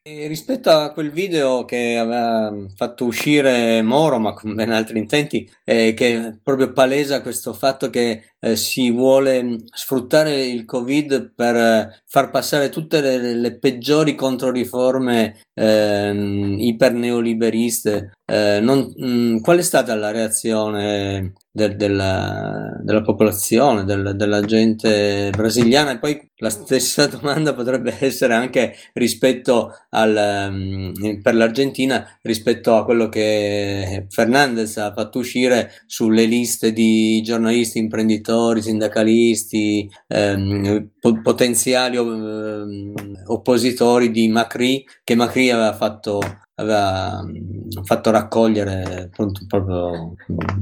E rispetto a quel video che aveva fatto uscire Moro, ma con ben altri intenti, che proprio palesa questo fatto che si vuole sfruttare il Covid per far passare tutte le peggiori controriforme iperneoliberiste. Qual è stata la reazione della popolazione, della gente brasiliana? E poi la stessa domanda potrebbe essere anche rispetto per l'Argentina, rispetto a quello che Fernandez ha fatto uscire sulle liste di giornalisti, imprenditori, sindacalisti, potenziali oppositori di Macri, che Macri aveva fatto raccogliere appunto, proprio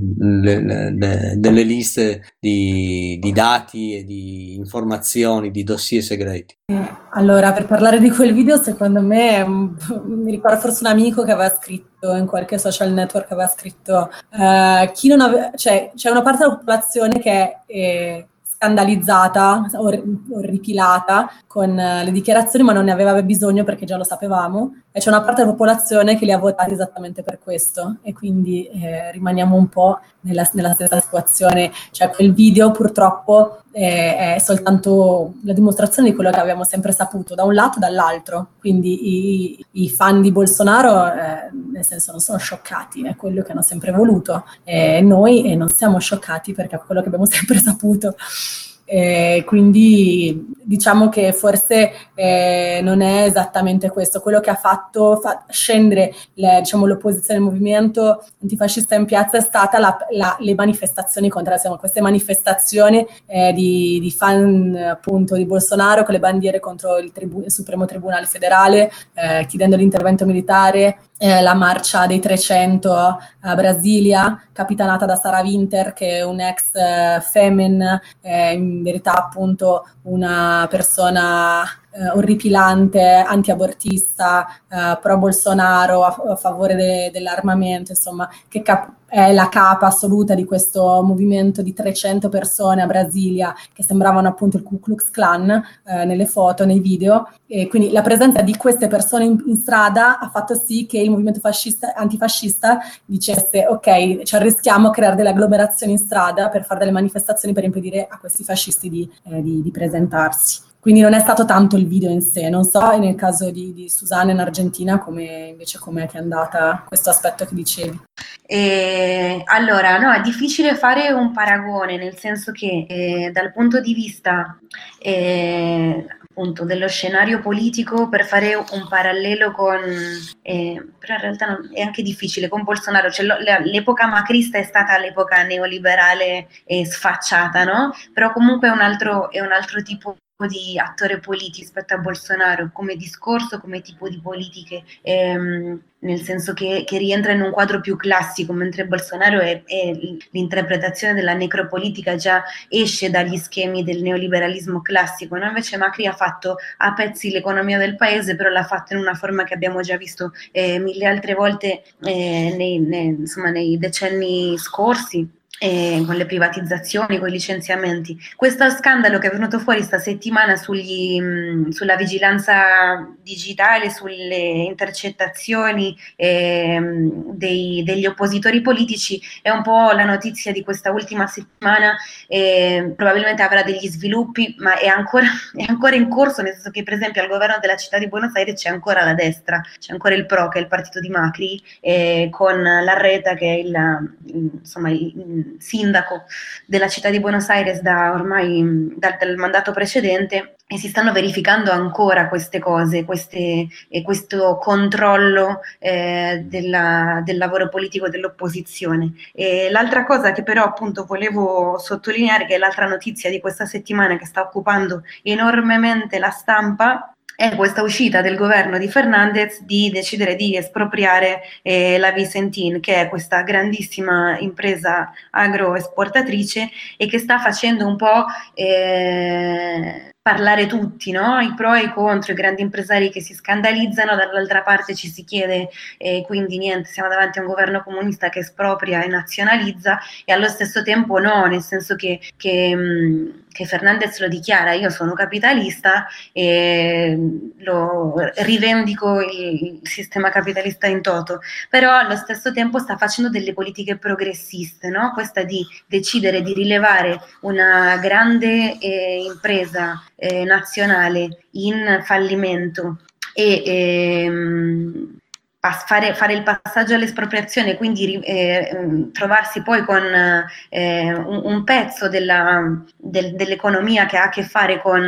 delle liste di dati e di informazioni, di dossier segreti. Allora, per parlare di quel video, secondo me, mi ricordo forse un amico che aveva scritto in qualche social network, aveva scritto, chi non cioè, c'è una parte della popolazione che è scandalizzata, orripilata con le dichiarazioni, ma non ne aveva bisogno perché già lo sapevamo, e c'è una parte della popolazione che li ha votati esattamente per questo, e quindi rimaniamo un po' nella stessa situazione. Cioè, quel video purtroppo è soltanto la dimostrazione di quello che abbiamo sempre saputo, da un lato e dall'altro. Quindi i fan di Bolsonaro, nel senso, non sono scioccati, è quello che hanno sempre voluto. Noi non siamo scioccati perché è quello che abbiamo sempre saputo. Quindi diciamo che forse non è esattamente questo. Quello che ha fatto scendere diciamo, l'opposizione al movimento antifascista in piazza è stata le manifestazioni contro, insomma, queste manifestazioni di fan appunto di Bolsonaro con le bandiere contro il Supremo Tribunale Federale, chiedendo l'intervento militare, la marcia dei 300 a Brasilia, capitanata da Sara Winter, che è un ex Femen, in verità appunto una persona orripilante, antiabortista, pro Bolsonaro, a favore dell'armamento, insomma, che è la capa assoluta di questo movimento di 300 persone a Brasilia che sembravano appunto il Ku Klux Klan nelle foto, nei video, e quindi la presenza di queste persone in strada ha fatto sì che il movimento antifascista dicesse ok, ci arrischiamo a creare delle agglomerazioni in strada per fare delle manifestazioni per impedire a questi fascisti di presentarsi. Quindi non è stato tanto il video in sé, non so nel caso di Susanna in Argentina come invece com'è che è andata questo aspetto che dicevi. Allora, no, è difficile fare un paragone, nel senso che dal punto di vista appunto dello scenario politico, per fare un parallelo però in realtà è anche difficile con Bolsonaro, cioè l'epoca macrista è stata l'epoca neoliberale sfacciata, no? Però comunque è un altro tipo di attore politico rispetto a Bolsonaro come discorso, come tipo di politiche, nel senso che rientra in un quadro più classico, mentre Bolsonaro è l'interpretazione della necropolitica, già esce dagli schemi del neoliberalismo classico, no? Invece Macri ha fatto a pezzi l'economia del paese, però l'ha fatto in una forma che abbiamo già visto mille altre volte insomma, nei decenni scorsi, con le privatizzazioni, con i licenziamenti. Questo scandalo che è venuto fuori sta settimana sulla vigilanza digitale, sulle intercettazioni degli oppositori politici è un po' la notizia di questa ultima settimana, probabilmente avrà degli sviluppi, ma è ancora in corso, nel senso che per esempio al governo della città di Buenos Aires c'è ancora la destra, c'è ancora il PRO, che è il partito di Macri, con Larreta che è il sindaco della città di Buenos Aires dal mandato precedente, e si stanno verificando ancora queste cose, questo controllo del lavoro politico dell'opposizione. E l'altra cosa che però appunto volevo sottolineare, che è l'altra notizia di questa settimana che sta occupando enormemente la stampa, è questa uscita del governo di Fernandez di decidere di espropriare la Vicentin, che è questa grandissima impresa agroesportatrice e che sta facendo un po' parlare tutti, no? I pro e i contro, i grandi impresari che si scandalizzano, dall'altra parte ci si chiede quindi niente, siamo davanti a un governo comunista che espropria e nazionalizza, e allo stesso tempo no, nel senso che che Fernandez lo dichiara: io sono capitalista e lo rivendico il sistema capitalista in toto, però allo stesso tempo sta facendo delle politiche progressiste, no? Questa di decidere di rilevare una grande impresa nazionale in fallimento e fare il passaggio all'espropriazione, quindi trovarsi poi con un pezzo dell'economia che ha a che fare con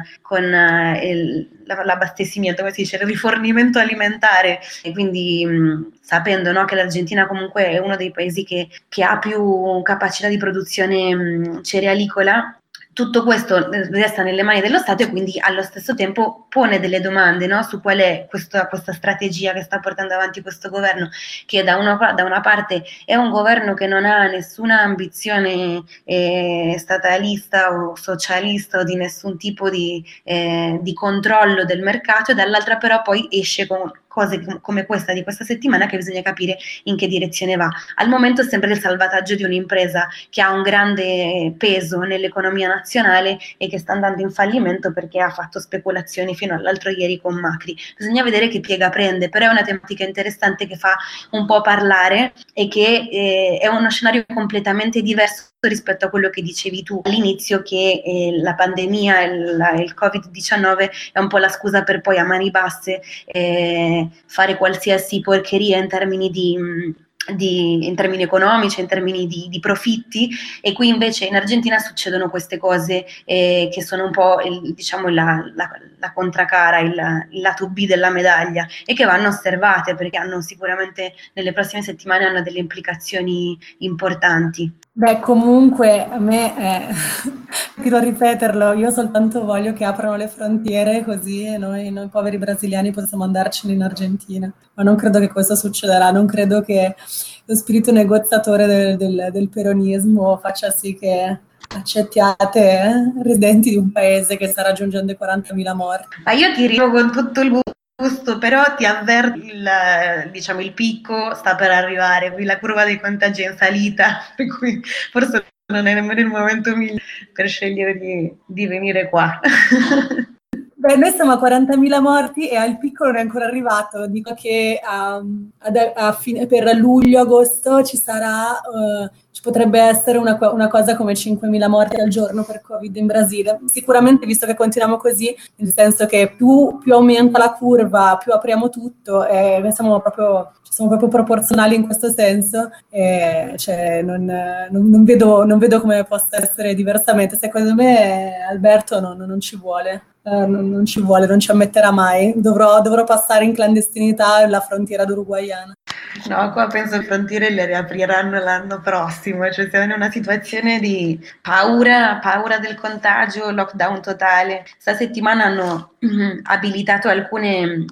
l'abastecimento, come si dice, il rifornimento alimentare, e quindi sapendo, no, che l'Argentina comunque è uno dei paesi che ha più capacità di produzione cerealicola. Tutto questo resta nelle mani dello Stato e quindi allo stesso tempo pone delle domande, no, su qual è questa strategia che sta portando avanti questo governo, che da una parte è un governo che non ha nessuna ambizione statalista o socialista o di nessun tipo di controllo del mercato, e dall'altra però poi esce con cose come questa di questa settimana, che bisogna capire in che direzione va. Al momento è sempre il salvataggio di un'impresa che ha un grande peso nell'economia nazionale e che sta andando in fallimento perché ha fatto speculazioni fino all'altro ieri con Macri. Bisogna vedere che piega prende, però è una tematica interessante che fa un po' parlare e che è uno scenario completamente diverso rispetto a quello che dicevi tu all'inizio, che la pandemia e il Covid-19 è un po' la scusa per poi a mani basse fare qualsiasi porcheria in termini in termini economici, in termini di profitti, e qui invece in Argentina succedono queste cose che sono un po' diciamo la contracara, il lato B della medaglia, e che vanno osservate perché hanno sicuramente nelle prossime settimane hanno delle implicazioni importanti. Beh, comunque a me, tiro a ripeterlo, io soltanto voglio che aprano le frontiere così noi poveri brasiliani possiamo andarcene in Argentina, ma non credo che questo succederà, non credo che lo spirito negoziatore del peronismo faccia sì che accettiate residenti di un paese che sta raggiungendo i 40.000 morti. Ma io ti dico con tutto il gusto, però ti avverto il picco sta per arrivare, qui la curva dei contagi è in salita, per cui forse non è nemmeno il momento migliore per scegliere di venire qua. Beh, noi siamo a 40.000 morti e al picco non è ancora arrivato. Dico che per luglio-agosto ci potrebbe essere una cosa come 5.000 morti al giorno per Covid in Brasile. Sicuramente, visto che continuiamo così, nel senso che più aumenta la curva, più apriamo tutto, siamo proprio proporzionali in questo senso, cioè non vedo come possa essere diversamente. Secondo me Alberto non ci vuole. Non ci vuole, non ci ammetterà mai. Dovrò passare in clandestinità la frontiera uruguaiana. No, qua penso che le frontiere le riapriranno l'anno prossimo, cioè siamo in una situazione di paura del contagio, lockdown totale. Sta settimana hanno abilitato alcune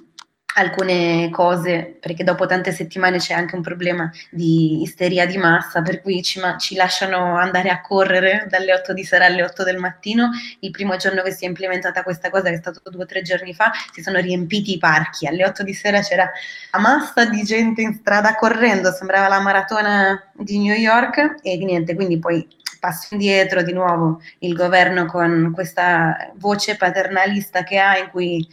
cose, perché dopo tante settimane c'è anche un problema di isteria di massa, per cui ci lasciano andare a correre dalle 8 di sera alle 8 del mattino. Il primo giorno che si è implementata questa cosa, che è stato 2 o 3 giorni fa, si sono riempiti i parchi, alle 8 di sera c'era una massa di gente in strada correndo, sembrava la maratona di New York, e niente, quindi poi passo indietro di nuovo il governo con questa voce paternalista che ha, in cui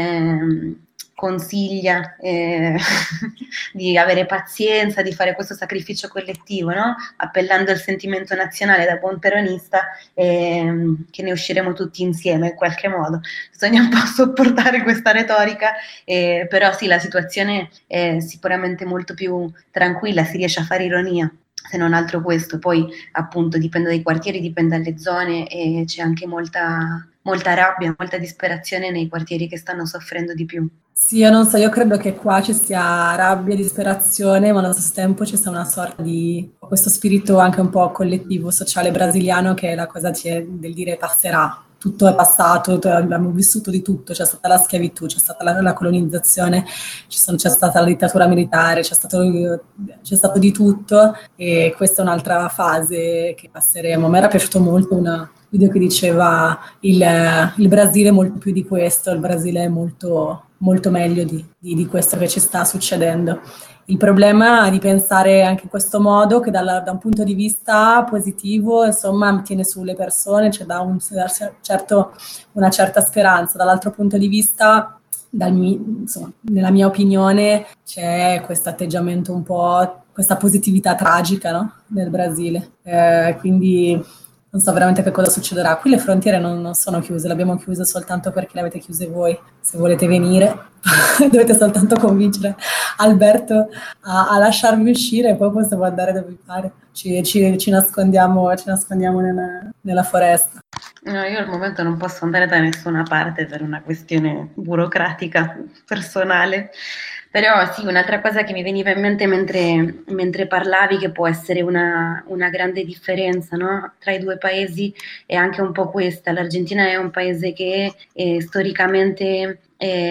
consiglia di avere pazienza, di fare questo sacrificio collettivo, no? Appellando al sentimento nazionale da buon peronista, che ne usciremo tutti insieme in qualche modo. Bisogna un po' sopportare questa retorica, però sì, la situazione è sicuramente molto più tranquilla, si riesce a fare ironia, se non altro questo. Poi appunto dipende dai quartieri, dipende dalle zone, e c'è anche molta rabbia, molta disperazione nei quartieri che stanno soffrendo di più. Sì, io non so, io credo che qua ci sia rabbia, disperazione, ma allo stesso tempo ci sia una sorta di questo spirito anche un po' collettivo, sociale brasiliano, che è la cosa del dire passerà. Tutto è passato, abbiamo vissuto di tutto, c'è stata la schiavitù, c'è stata la colonizzazione, c'è stata la dittatura militare, c'è stato di tutto, e questa è un'altra fase che passeremo. A me era piaciuto molto un video che diceva il Brasile è molto più di questo, il Brasile è molto molto meglio di questo che ci sta succedendo. Il problema è di pensare anche in questo modo, che da un punto di vista positivo, insomma, tiene sulle persone, cioè dà una certa speranza. Dall'altro punto di vista, insomma, nella mia opinione, c'è questo atteggiamento un po', questa positività tragica, no? Nel Brasile. Quindi non so veramente che cosa succederà. Qui le frontiere non sono chiuse, le abbiamo chiuse soltanto perché le avete chiuse voi. Se volete venire, dovete soltanto convincere Alberto a lasciarvi uscire e poi possiamo andare dove vi pare. Ci nascondiamo nella foresta. No, io al momento non posso andare da nessuna parte per una questione burocratica personale. Però sì, un'altra cosa che mi veniva in mente mentre parlavi, che può essere una grande differenza, no? Tra i due paesi, è anche un po' questa. L'Argentina è un paese che storicamente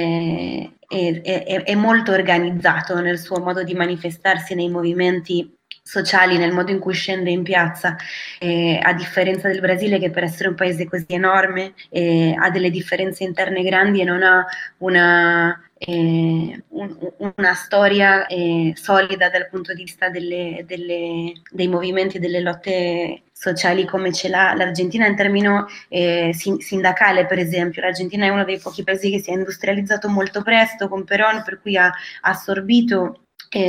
è molto organizzato nel suo modo di manifestarsi nei movimenti sociali, nel modo in cui scende in piazza, a differenza del Brasile, che per essere un paese così enorme ha delle differenze interne grandi e non ha una storia solida dal punto di vista dei movimenti, delle lotte sociali come ce l'ha l'Argentina in termini sindacale. Per esempio, l'Argentina è uno dei pochi paesi che si è industrializzato molto presto con Perón, per cui ha assorbito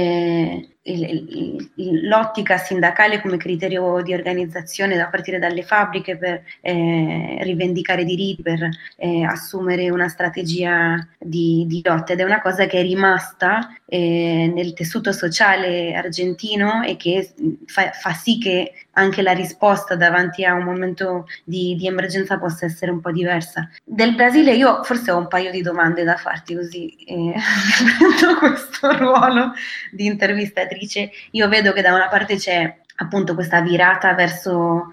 l'ottica sindacale come criterio di organizzazione da partire dalle fabbriche per rivendicare diritti, per assumere una strategia di lotta, ed è una cosa che è rimasta nel tessuto sociale argentino e che fa sì che anche la risposta davanti a un momento di emergenza possa essere un po' diversa. Del Brasile io forse ho un paio di domande da farti, così prendo questo ruolo di intervistatrice. Io vedo che da una parte c'è appunto questa virata verso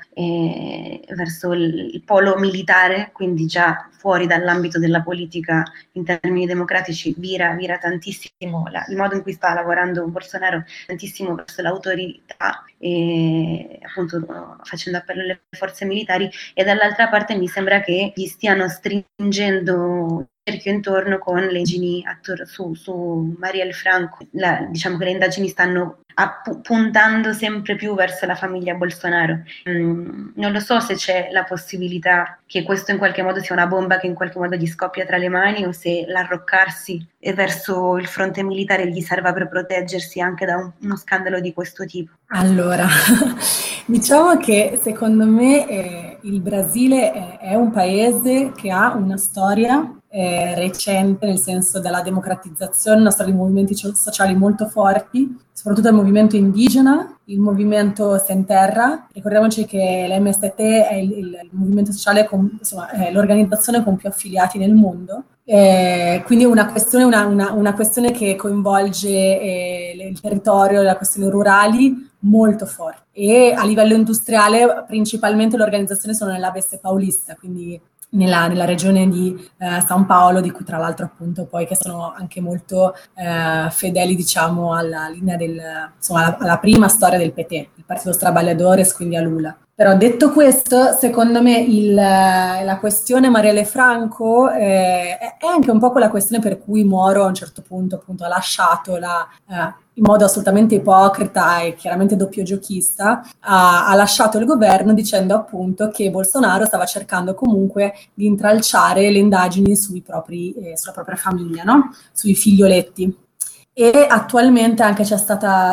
il polo militare, quindi già fuori dall'ambito della politica in termini democratici, vira tantissimo il modo in cui sta lavorando Bolsonaro, tantissimo verso l'autorità, e appunto facendo appello alle forze militari, e dall'altra parte mi sembra che gli stiano stringendo cerchio intorno con le indagini su Marielle Franco. Diciamo che le indagini stanno puntando sempre più verso la famiglia Bolsonaro. Non lo so se c'è la possibilità che questo in qualche modo sia una bomba che in qualche modo gli scoppia tra le mani, o se l'arroccarsi verso il fronte militare gli serva per proteggersi anche da uno scandalo di questo tipo. Allora, diciamo che secondo me il Brasile è un paese che ha una storia recente, nel senso della democratizzazione, una storia di movimenti sociali molto forti, soprattutto il movimento indigena, il movimento Sem Terra. Ricordiamoci che l'MST è il movimento sociale, è l'organizzazione con più affiliati nel mondo. Quindi è una questione che coinvolge il territorio, le questioni rurali molto forti, e a livello industriale principalmente le organizzazioni sono nell'Aveste Paulista, quindi nella regione di San Paolo, di cui tra l'altro appunto poi che sono anche molto fedeli, diciamo, alla linea alla prima storia del PT, il Partito Trabalhadores, quindi a Lula. Però detto questo, secondo me la questione Marielle Franco è anche un po' quella questione per cui Moro a un certo punto appunto ha lasciato in modo assolutamente ipocrita e chiaramente doppiogiochista, ha lasciato il governo dicendo appunto che Bolsonaro stava cercando comunque di intralciare le indagini sulla propria famiglia, no? Sui figlioletti. E attualmente anche è stata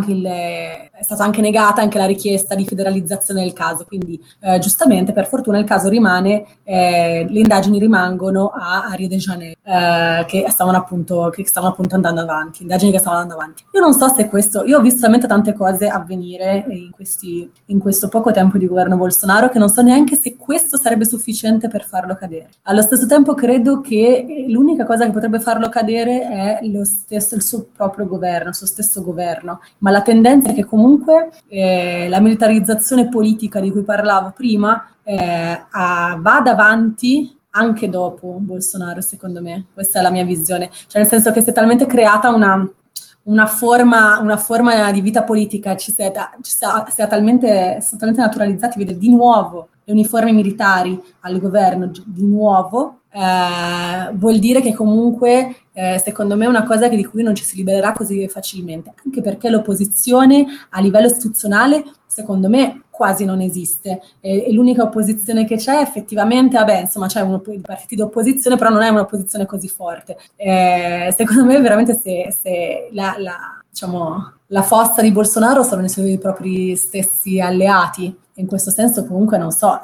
anche negata anche la richiesta di federalizzazione del caso, quindi giustamente, per fortuna, il caso rimane, le indagini rimangono a Rio de Janeiro, che stavano appunto andando avanti, indagini che stavano andando avanti. Io non so se io ho visto veramente tante cose avvenire in questo poco tempo di governo Bolsonaro, che non so neanche se questo sarebbe sufficiente per farlo cadere. Allo stesso tempo credo che l'unica cosa che potrebbe farlo cadere è il suo proprio governo, il suo stesso governo, ma la tendenza è che comunque la militarizzazione politica di cui parlavo prima vada avanti anche dopo Bolsonaro, secondo me. Questa è la mia visione, cioè nel senso che si è talmente creata una forma di vita politica, si è talmente naturalizzati, vede di nuovo le uniformi militari al governo, di nuovo, vuol dire che comunque secondo me è una cosa di cui non ci si libererà così facilmente, anche perché l'opposizione a livello istituzionale secondo me quasi non esiste, e l'unica opposizione che c'è effettivamente, vabbè, insomma c'è i partiti di opposizione, però non è un'opposizione così forte. Secondo me veramente se diciamo, la fossa di Bolsonaro sono i suoi propri stessi alleati. In questo senso comunque non so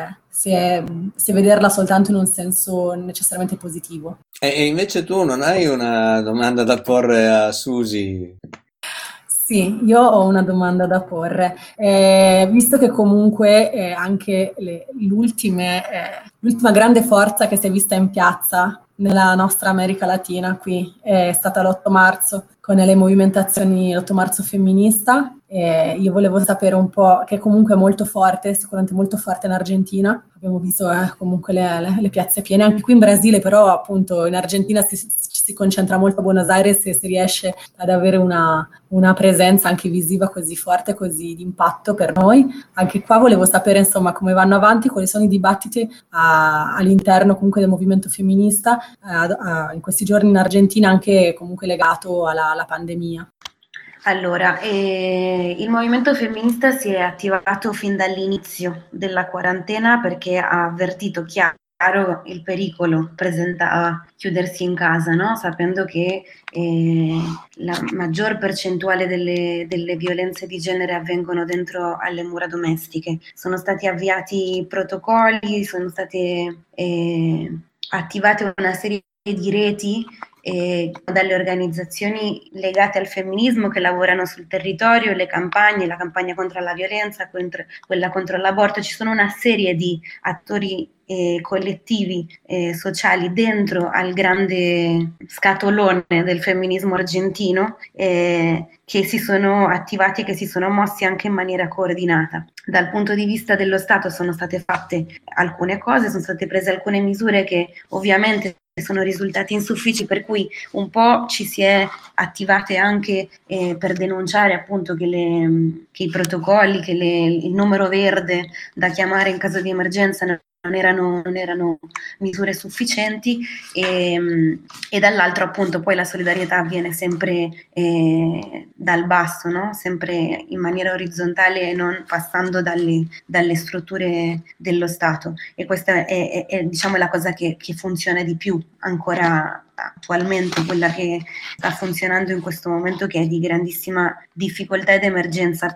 se vederla soltanto in un senso necessariamente positivo. E invece tu non hai una domanda da porre a Susi? Sì, io ho una domanda da porre. Visto che comunque anche l'ultima grande forza che si è vista in piazza nella nostra America Latina qui è stata l'8 marzo con le movimentazioni, l'8 marzo femminista. Io volevo sapere un po', che comunque è molto forte, sicuramente molto forte in Argentina. Abbiamo visto comunque le piazze piene, anche qui in Brasile, però appunto in Argentina si concentra molto a Buenos Aires e si riesce ad avere una presenza anche visiva così forte, così d'impatto per noi. Anche qua volevo sapere insomma come vanno avanti, quali sono i dibattiti all'interno comunque del movimento femminista in questi giorni in Argentina, anche comunque legato alla pandemia. Allora, il movimento femminista si è attivato fin dall'inizio della quarantena perché ha avvertito chiaro il pericolo presentava chiudersi in casa, no? Sapendo che la maggior percentuale delle violenze di genere avvengono dentro alle mura domestiche. Sono stati avviati protocolli, sono state attivate una serie di reti dalle organizzazioni legate al femminismo che lavorano sul territorio, la campagna contro la violenza, quella contro l'aborto. Ci sono una serie di attori collettivi sociali dentro al grande scatolone del femminismo argentino che si sono attivati e che si sono mossi anche in maniera coordinata. Dal punto di vista dello Stato sono state fatte alcune cose, sono state prese alcune misure che ovviamente sono risultati insufficienti, per cui un po' ci si è attivate anche per denunciare appunto che i protocolli, che il numero verde da chiamare in caso di emergenza non erano misure sufficienti e dall'altro appunto poi la solidarietà avviene sempre dal basso, no? Sempre in maniera orizzontale e non passando dalle strutture dello Stato, e questa è diciamo la cosa che funziona di più ancora attualmente, quella che sta funzionando in questo momento, che è di grandissima difficoltà ed emergenza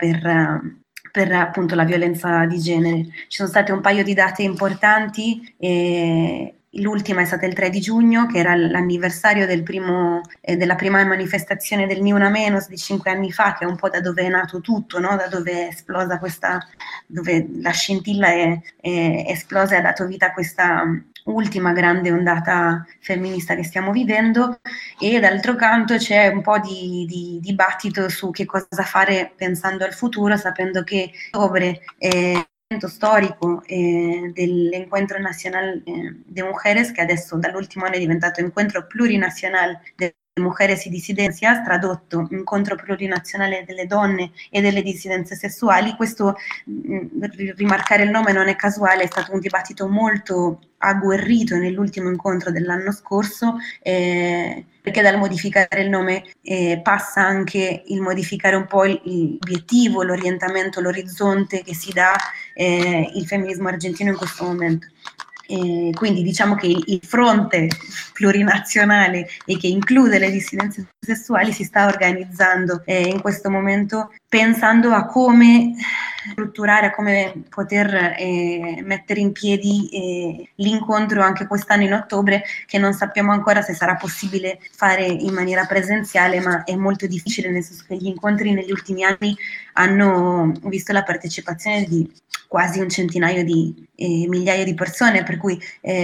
per appunto la violenza di genere. Ci sono state un paio di date importanti, l'ultima è stata il 3 di giugno, che era l'anniversario della prima manifestazione del Ni Una Menos di 5 anni fa, che è un po' da dove è nato tutto, no? Da dove è esplosa dove la scintilla è esplosa e ha dato vita a questa ultima grande ondata femminista che stiamo vivendo. E d'altro canto c'è un po' di dibattito su che cosa fare pensando al futuro, sapendo che ottobre evento storico dell'Encuentro Nacional de Mujeres, che adesso dall'ultimo anno è diventato Encuentro Plurinacional de Mujeres y Disidencias, tradotto Incontro Plurinazionale delle Donne e delle Dissidenze Sessuali. Questo, rimarcare il nome non è casuale, è stato un dibattito molto agguerrito nell'ultimo incontro dell'anno scorso, perché dal modificare il nome passa anche il modificare un po' l'obiettivo, l'orientamento, l'orizzonte che si dà il femminismo argentino in questo momento. Quindi diciamo che il fronte plurinazionale e che include le dissidenze sessuali si sta organizzando in questo momento, pensando a come strutturare, a come poter mettere in piedi l'incontro anche quest'anno in ottobre, che non sappiamo ancora se sarà possibile fare in maniera presenziale, ma è molto difficile, nel senso che gli incontri negli ultimi anni hanno visto la partecipazione di quasi un centinaio di migliaia di persone, per cui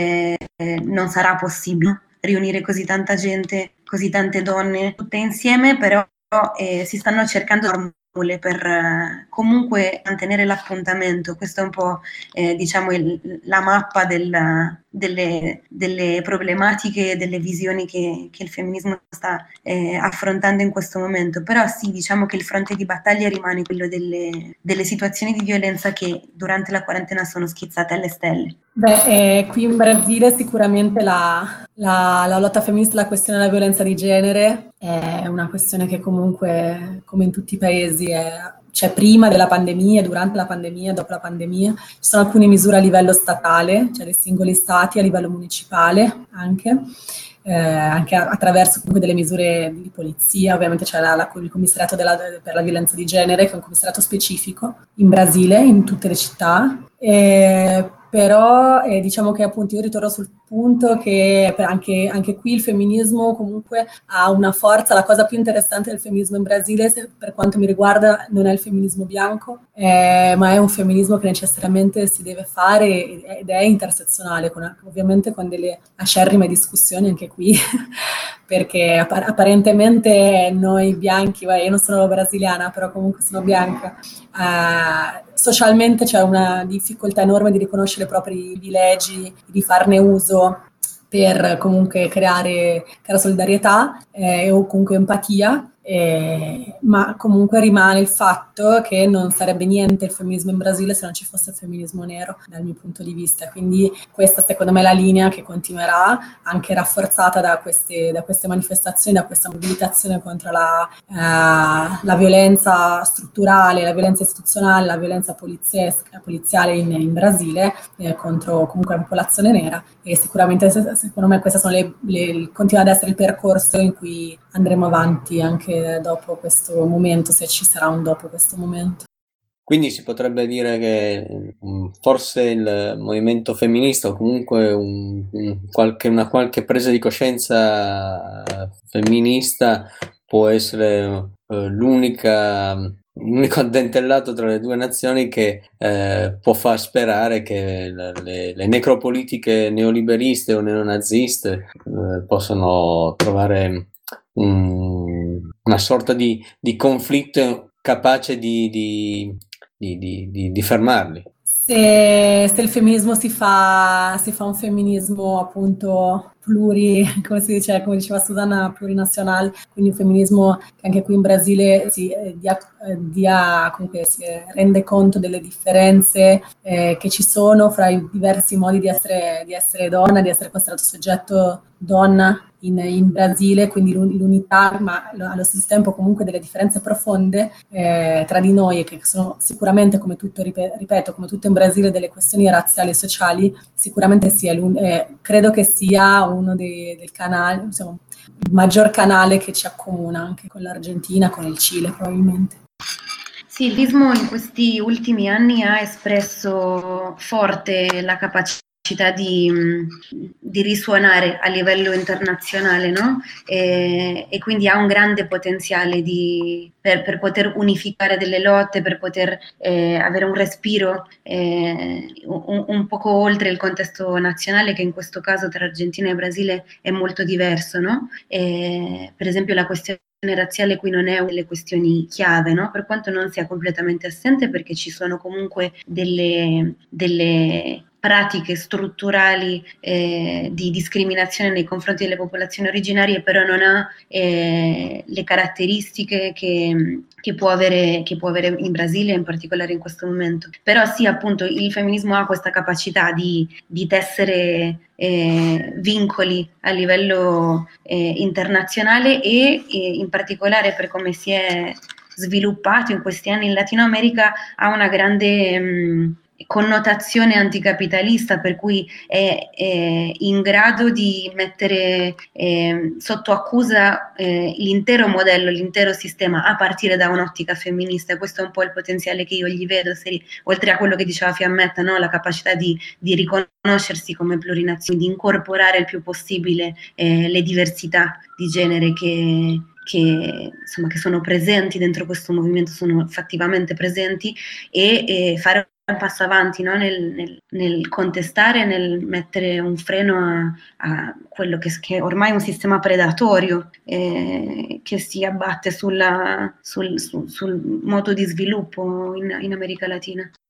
non sarà possibile riunire così tanta gente, così tante donne tutte insieme, però si stanno cercando formule per comunque mantenere l'appuntamento. Questo è un po' diciamo la mappa delle problematiche, delle visioni che il femminismo sta affrontando in questo momento. Però sì, diciamo che il fronte di battaglia rimane quello delle situazioni di violenza che durante la quarantena sono schizzate alle stelle. Beh, qui in Brasile sicuramente la lotta femminista, la questione della violenza di genere è una questione che comunque, come in tutti i paesi, c'è prima della pandemia, durante la pandemia, dopo la pandemia. Ci sono alcune misure a livello statale, cioè dei singoli stati, a livello municipale anche attraverso comunque delle misure di polizia. Ovviamente c'è il commissariato per la violenza di genere, che è un commissariato specifico in Brasile, in tutte le città. Però diciamo che appunto io ritorno sul punto che anche qui il femminismo comunque ha una forza. La cosa più interessante del femminismo in Brasile, per quanto mi riguarda, non è il femminismo bianco, ma è un femminismo che necessariamente si deve fare ed è intersezionale, ovviamente con delle acerrime discussioni anche qui, perché apparentemente noi bianchi, io non sono brasiliana, però comunque sono bianca, socialmente c'è una difficoltà enorme di riconoscere i propri privilegi, di farne uso per comunque creare solidarietà o comunque empatia. Ma comunque rimane il fatto che non sarebbe niente il femminismo in Brasile se non ci fosse il femminismo nero, dal mio punto di vista. Quindi questa secondo me è la linea che continuerà, anche rafforzata da queste manifestazioni, da questa mobilitazione contro la violenza strutturale, la violenza istituzionale, la violenza poliziale in Brasile contro comunque la popolazione nera. E sicuramente secondo me queste sono continua ad essere il percorso in cui andremo avanti anche dopo questo momento, se ci sarà un dopo questo momento. Quindi si potrebbe dire che forse il movimento femminista o comunque una qualche presa di coscienza femminista può essere l'unico addentellato tra le due nazioni che può far sperare che le necropolitiche neoliberiste o neonaziste possano trovare una sorta di conflitto capace di fermarli. Se il femminismo si fa un femminismo appunto come diceva Susanna, plurinazionale, quindi un femminismo che anche qui in Brasile comunque si rende conto delle differenze che ci sono fra i diversi modi di essere donna, di essere considerato soggetto donna in Brasile, quindi l'unità, ma allo stesso tempo comunque delle differenze profonde tra di noi, e che sono sicuramente, come tutto, ripeto, come tutto in Brasile, delle questioni razziali e sociali. Sicuramente credo che sia uno del canali, insomma, il maggior canale che ci accomuna anche con l'Argentina, con il Cile probabilmente. Sì, il FISMO in questi ultimi anni ha espresso forte la capacità di risuonare a livello internazionale, no? E quindi ha un grande potenziale per poter unificare delle lotte, per poter avere un respiro un poco oltre il contesto nazionale, che in questo caso tra Argentina e Brasile è molto diverso, no? Per esempio la questione razziale qui non è una delle questioni chiave, no? Per quanto non sia completamente assente, perché ci sono comunque delle pratiche strutturali di discriminazione nei confronti delle popolazioni originarie, però non ha le caratteristiche che può avere in Brasile, in particolare in questo momento. Però sì, appunto, il femminismo ha questa capacità di tessere vincoli a livello internazionale e in particolare, per come si è sviluppato in questi anni in Latino America, ha una grande connotazione anticapitalista, per cui è in grado di mettere sotto accusa l'intero modello, l'intero sistema, a partire da un'ottica femminista. Questo è un po' il potenziale che io gli vedo, oltre a quello che diceva Fiammetta, no? La capacità di riconoscersi come plurinazioni, di incorporare il più possibile le diversità di genere che sono presenti dentro questo movimento, sono fattivamente presenti, e fare un passo avanti, no? nel contestare, nel mettere un freno a quello che è ormai un sistema predatorio che si abbatte sul modo di sviluppo in America Latina.